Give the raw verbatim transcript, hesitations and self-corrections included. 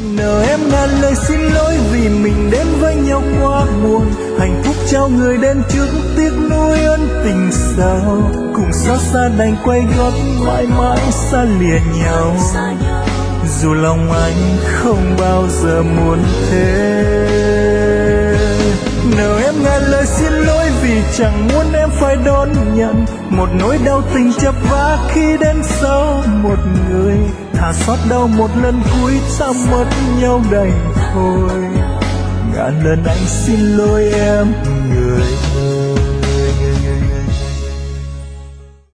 Nào em ngàn lời xin lỗi vì mình đến với nhau quá muộn. Hạnh phúc trao người đến trước, tiếc nuối ân tình sao. Cùng xót xa đành quay gót, mãi mãi xa lìa nhau. Dù lòng anh không bao giờ muốn thế. Nào em ngàn lời xin lỗi vì chẳng muốn em phải đón nhận một nỗi đau tình chập vá khi đến sau một người. Thà xót đau một lần cuối ta mất nhau đành thôi. Ngàn lần anh xin lỗi em người